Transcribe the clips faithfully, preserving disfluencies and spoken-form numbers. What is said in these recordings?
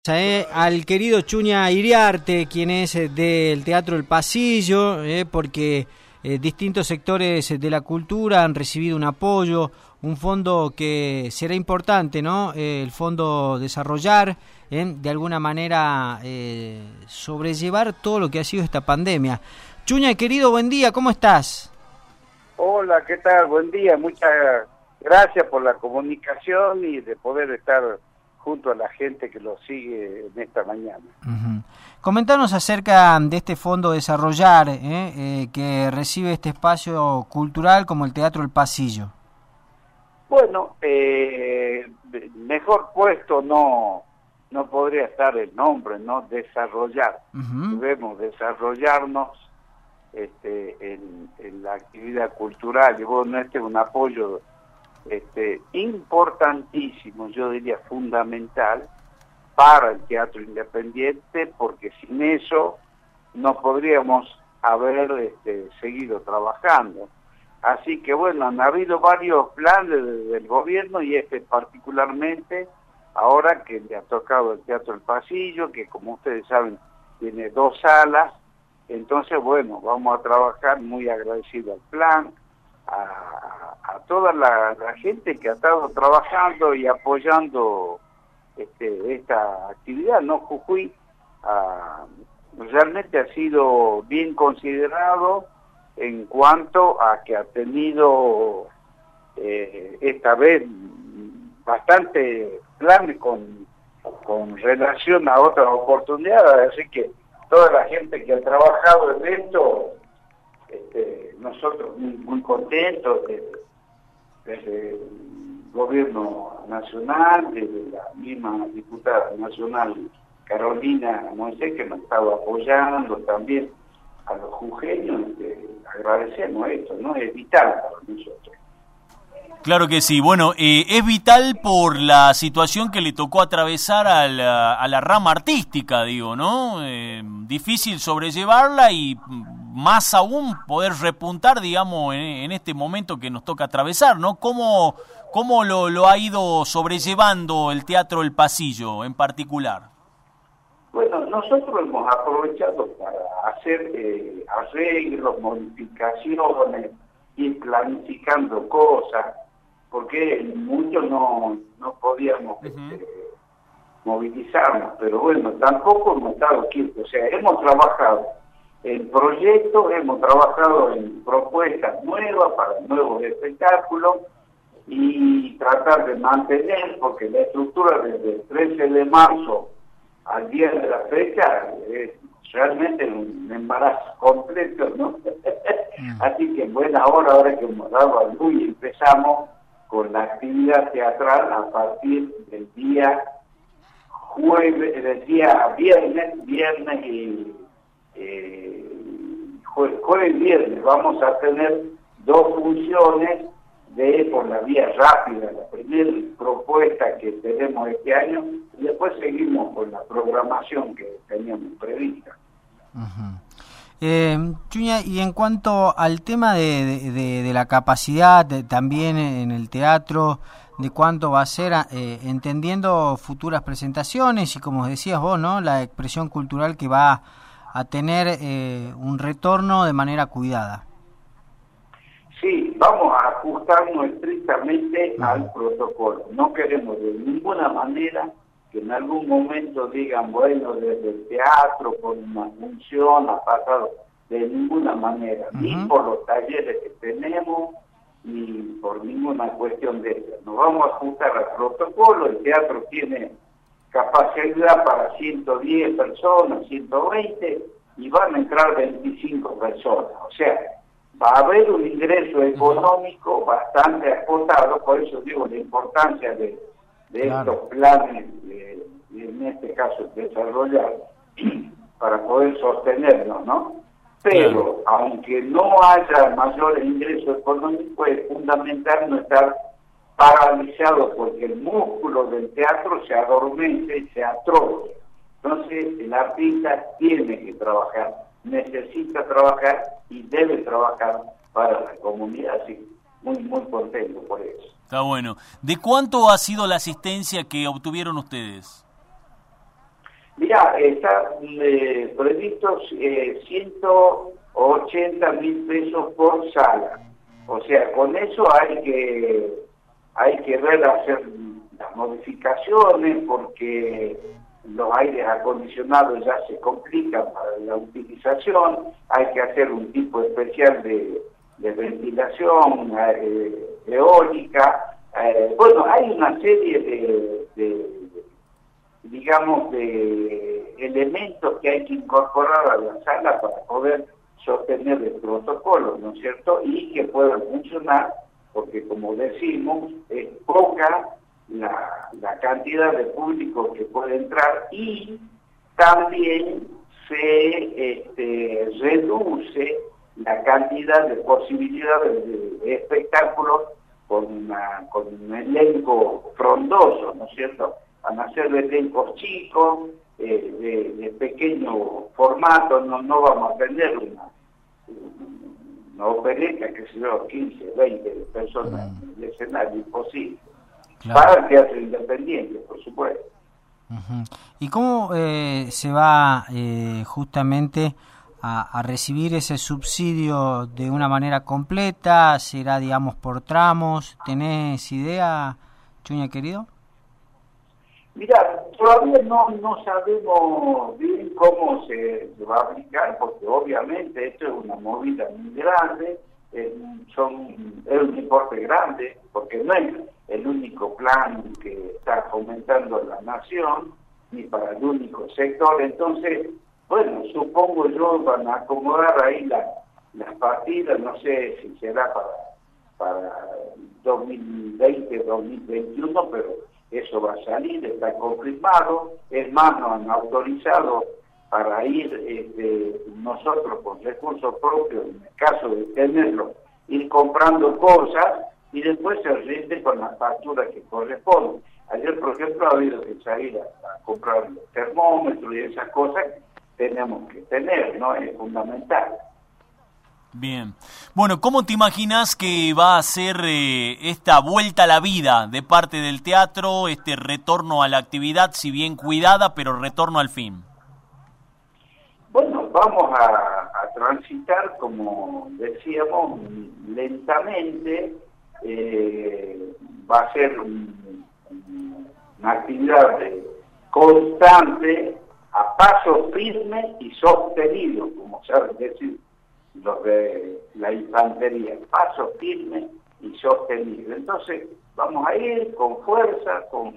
Eh, al querido Chuña Iriarte, quien es eh, del Teatro El Pasillo, eh, porque eh, distintos sectores de la cultura han recibido un apoyo, un fondo que será importante, ¿no? Eh, el fondo Desarrollar, eh, de alguna manera eh, sobrellevar todo lo que ha sido esta pandemia. Chuña, querido, buen día, ¿cómo estás? Hola, ¿qué tal? Buen día, muchas gracias por la comunicación y de poder estar junto a la gente que lo sigue en esta mañana. Uh-huh. Comentanos acerca de este fondo Desarrollar, ¿eh? Eh, que recibe este espacio cultural como el Teatro El Pasillo. Bueno, eh, mejor puesto no no podría estar el nombre, ¿no? Desarrollar. Uh-huh. Debemos desarrollarnos este, en, en la actividad cultural, y bueno, este es un apoyo Este, importantísimo, yo diría fundamental para el teatro independiente, porque sin eso no podríamos haber este, seguido trabajando. Así que bueno, han habido varios planes del gobierno y este particularmente ahora que le ha tocado el Teatro El Pasillo, que como ustedes saben tiene dos salas. Entonces bueno, vamos a trabajar muy agradecido al plan, a, a toda la, la gente que ha estado trabajando y apoyando este, esta actividad, ¿no? Jujuy a, realmente ha sido bien considerado en cuanto a que ha tenido eh, esta vez bastante plan con, con relación a otras oportunidades, así que toda la gente que ha trabajado en esto, Este, nosotros muy, muy contentos desde, desde el gobierno nacional, desde la misma diputada nacional Carolina Moisés, que nos estaba apoyando también a los jujeños. Este, agradecemos esto, ¿no? Es vital para nosotros. Claro que sí. Bueno, eh, es vital por la situación que le tocó atravesar a la, a la rama artística, digo, ¿no? Eh, difícil sobrellevarla y más aún poder repuntar, digamos, en, en este momento que nos toca atravesar, ¿no? ¿Cómo, cómo lo, lo ha ido sobrellevando el Teatro El Pasillo en particular? Bueno, nosotros hemos aprovechado para hacer eh, arreglos, modificaciones, ir planificando cosas, porque muchos no, no podíamos uh-huh. este, movilizarnos, pero bueno, tampoco hemos estado quietos, o sea, hemos trabajado en proyectos, hemos trabajado en propuestas nuevas para nuevos espectáculos y tratar de mantener, porque la estructura desde el trece de marzo al día de la fecha es realmente un embarazo completo, ¿no? Mm. Así que en buena hora, ahora que hemos dado a luz y empezamos con la actividad teatral a partir del día jueves, del día viernes, viernes y eh, jueves, jueves viernes vamos a tener dos funciones de por la vía rápida, la primera propuesta que tenemos este año, y después seguimos con la programación que teníamos prevista. Uh-huh. Eh, Chuña, y en cuanto al tema de, de, de, de la capacidad de, también en el teatro, de cuánto va a ser, eh, entendiendo futuras presentaciones y como decías vos, ¿no? La expresión cultural que va a tener eh, un retorno de manera cuidada. Sí, vamos a ajustarnos estrictamente uh-huh. al protocolo. No queremos de ninguna manera que en algún momento digan, bueno, desde el teatro, por una función, ha pasado, de ninguna manera, uh-huh. ni por los talleres que tenemos, ni por ninguna cuestión de eso. Nos vamos a ajustar al protocolo. El teatro tiene capacidad para ciento diez personas, ciento veinte, y van a entrar veinticinco personas. O sea, va a haber un ingreso económico bastante acotado, por eso digo la importancia de, de claro. estos planes, de, de, en este caso desarrollar, para poder sostenernos, ¿no? Pero, claro. aunque no haya mayor ingreso económico, es fundamental no estar paralizado, porque el músculo del teatro se adormece, se atrofia. Entonces, el artista tiene que trabajar, necesita trabajar y debe trabajar para la comunidad, así muy, muy contento por eso. Está bueno. ¿De cuánto ha sido la asistencia que obtuvieron ustedes? Mirá, está eh, previsto eh, ciento ochenta mil pesos por sala. O sea, con eso hay que hay que ver hacer las modificaciones porque los aires acondicionados ya se complican para la utilización, hay que hacer un tipo especial de, de ventilación eh, eólica. Eh, bueno, hay una serie de, de, digamos, de elementos que hay que incorporar a la sala para poder sostener el protocolo, ¿no es cierto? Y que puedan funcionar, porque como decimos, es poca La, la cantidad de público que puede entrar y también se este, reduce la cantidad de posibilidades de, de espectáculos con, una, con un elenco frondoso, ¿no es cierto? Van a ser elencos chicos, eh, de, de pequeño formato, no, no vamos a tener una, una opereta que se vea quince, veinte personas en el escenario, imposible. Claro. Para el teatro independiente, por supuesto. Uh-huh. ¿Y cómo eh, se va eh, justamente a, a recibir ese subsidio de una manera completa? ¿Será, digamos, por tramos? ¿Tenés idea, Chuña querido? Mira, todavía no, no sabemos bien cómo se, se va a aplicar, porque obviamente esto es una movida muy grande, eh, son, es un importe grande, porque no es el único plan que está fomentando la nación, ni para el único sector. Entonces, bueno, supongo yo van a acomodar ahí la, las partidas, no sé si será para, para dos mil veinte, dos mil veintiuno, pero eso va a salir, está confirmado. Es más, nos han autorizado para ir este, nosotros con recursos propios, en el caso de tenerlo, ir comprando cosas y después se rinde con las facturas que corresponden. Ayer, por ejemplo, ha habido que salir a, a comprar los termómetros y esas cosas que tenemos que tener, ¿no? Es fundamental. Bien. Bueno, ¿cómo te imaginas que va a ser eh, esta vuelta a la vida de parte del teatro, este retorno a la actividad, si bien cuidada, pero retorno al fin? Bueno, vamos a, a transitar, como decíamos, lentamente. Eh, va a ser un, un, una actividad de, constante, a paso firme y sostenido, como saben decir los de la infantería, paso firme y sostenido. Entonces vamos a ir con fuerza, con,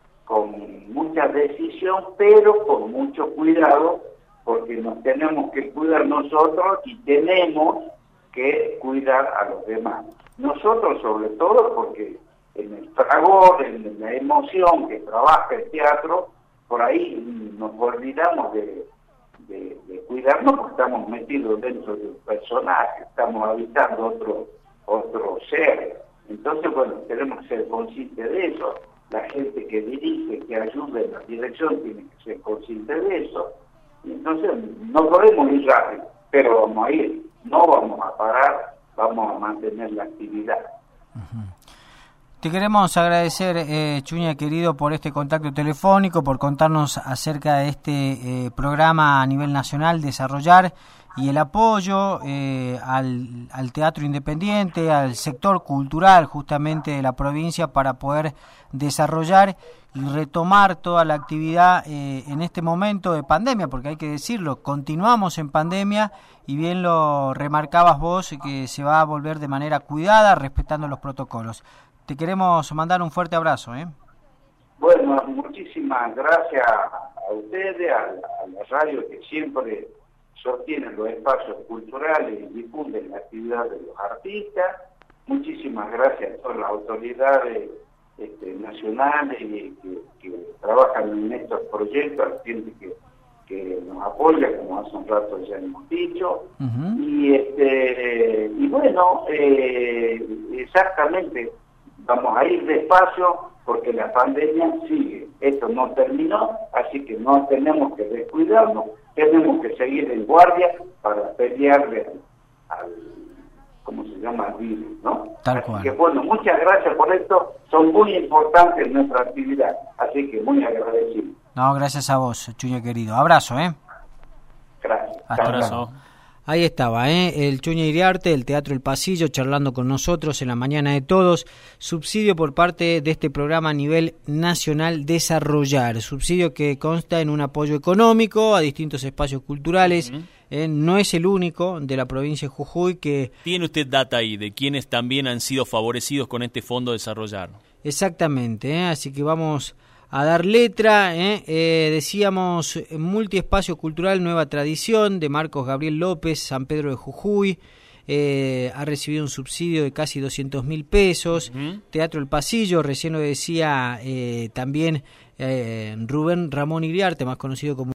con mucha decisión, pero con mucho cuidado, porque nos tenemos que cuidar nosotros y tenemos que cuidar a los demás. Nosotros sobre todo porque en el fragor, en la emoción que trabaja el teatro, por ahí nos olvidamos de, de, de cuidarnos porque estamos metidos dentro de un personaje, estamos habitando otro, otro ser. Entonces, bueno, tenemos que ser conscientes de eso. La gente que dirige, que ayuda en la dirección, tiene que ser consciente de eso. Y entonces no podemos ir rápido, pero vamos a ir, no vamos a parar, vamos a mantener la actividad. Uh-huh. Te queremos agradecer, eh, Chuña querido, por este contacto telefónico, por contarnos acerca de este eh, programa a nivel nacional, Desarrollar, y el apoyo eh, al, al teatro independiente, al sector cultural justamente de la provincia para poder desarrollar y retomar toda la actividad eh, en este momento de pandemia, porque hay que decirlo, continuamos en pandemia y bien lo remarcabas vos, que se va a volver de manera cuidada, respetando los protocolos. Te queremos mandar un fuerte abrazo. ¿eh? Bueno, muchísimas gracias a ustedes, a, a la radio que siempre sostienen los espacios culturales y difunden la actividad de los artistas. Muchísimas gracias a todas las autoridades Este, nacionales y que, que trabajan en estos proyectos, la gente que, que nos apoya, como hace un rato ya hemos dicho. Uh-huh. y este y bueno, eh, exactamente, vamos a ir despacio porque la pandemia sigue, esto no terminó, así que no tenemos que descuidarnos, tenemos que seguir en guardia para pelearle al, al ¿cómo se llama? El virus, ¿no? Tal así cual. que bueno, muchas gracias por esto, son muy importantes en nuestra actividad, así que muy agradecido. No, gracias a vos, Chuña querido. Abrazo, ¿eh? Gracias. Hasta Abrazo. Ahí estaba, ¿eh? El Chuña Iriarte, del Teatro El Pasillo, charlando con nosotros en la mañana de todos. Subsidio por parte de este programa a nivel nacional Desarrollar. Subsidio que consta en un apoyo económico a distintos espacios culturales. Uh-huh. ¿eh? No es el único de la provincia de Jujuy que... ¿Tiene usted data ahí de quienes también han sido favorecidos con este fondo Desarrollar? Exactamente, ¿eh? Así que vamos a dar letra, ¿eh? Eh, decíamos Multiespacio Cultural Nueva Tradición de Marcos Gabriel López, San Pedro de Jujuy, eh, ha recibido un subsidio de casi doscientos mil pesos. Uh-huh. Teatro El Pasillo, recién lo decía eh, también eh, Rubén Ramón Iriarte, más conocido como